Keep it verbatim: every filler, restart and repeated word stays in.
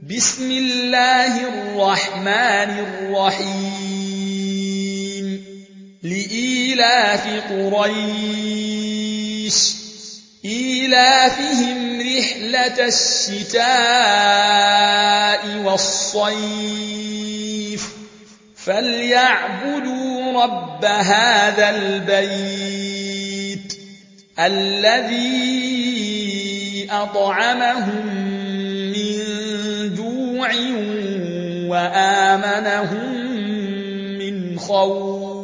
بسم الله الرحمن الرحيم لإيلاف قريش إيلافهم رحلة الشتاء والصيف فليعبدوا رب هذا البيت الذي أطعمهم من جوع وآمنهم من خوف.